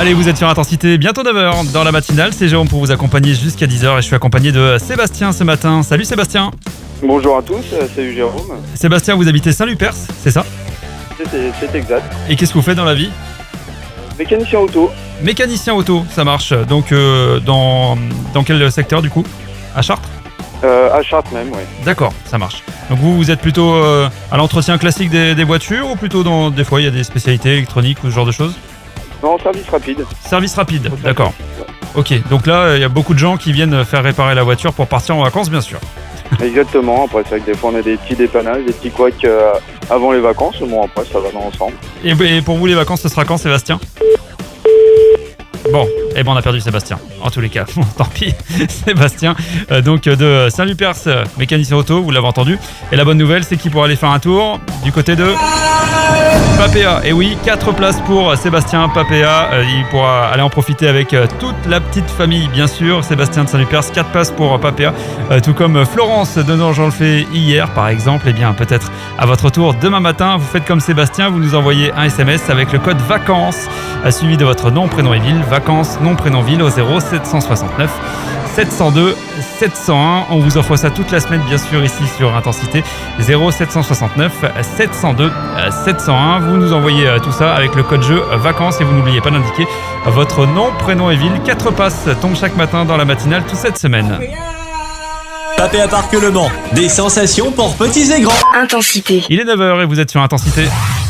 Allez, vous êtes sur Intensité, bientôt 9h dans la matinale. C'est Jérôme pour vous accompagner jusqu'à 10h et je suis accompagné de Sébastien ce matin. Salut Sébastien. Bonjour à tous, salut Jérôme. Sébastien, vous habitez Saint-Lupers, c'est ça? C'est exact. Et qu'est-ce que vous faites dans la vie? Mécanicien auto. Mécanicien auto, ça marche. Donc dans quel secteur du coup? À Chartres? À Chartres même, oui. D'accord, ça marche. Donc vous êtes plutôt à l'entretien classique des voitures ou plutôt dans des fois il y a des spécialités électroniques ou ce genre de choses? Non, service rapide. Service rapide, d'accord. Ok, donc là il y a beaucoup de gens qui viennent faire réparer la voiture pour partir en vacances bien sûr. Exactement, après c'est vrai que des fois on a des petits dépannages, des petits couacs avant les vacances, mais bon après ça va dans l'ensemble. Et pour vous les vacances ce sera quand Sébastien? Bon, eh ben on a perdu Sébastien, en tous les cas. Bon, tant pis, Sébastien, donc de Saint-Lupers, mécanicien auto, vous l'avez entendu. Et la bonne nouvelle, c'est qu'il pourra aller faire un tour du côté de Papéa. Et oui, 4 places pour Sébastien Papéa. Il pourra aller en profiter avec toute la petite famille, bien sûr. Sébastien de Saint-Lupers, 4 places pour Papéa. Tout comme Florence de Nogent-le-Fait hier, par exemple. Et bien, peut-être à votre tour demain matin, vous faites comme Sébastien, vous nous envoyez un SMS avec le code VACANCES, suivi de votre nom, prénom et ville. Vacances, nom, prénom, ville au 0769 702 701. On vous offre ça toute la semaine, bien sûr, ici sur Intensité. 0769 702 701. Vous nous envoyez tout ça avec le code jeu vacances et vous n'oubliez pas d'indiquer votre nom, prénom et ville. 4 passes tombent chaque matin dans la matinale toute cette semaine. Papéa Parc Le Mans, des sensations pour petits et grands. Intensité. Il est 9h et vous êtes sur Intensité.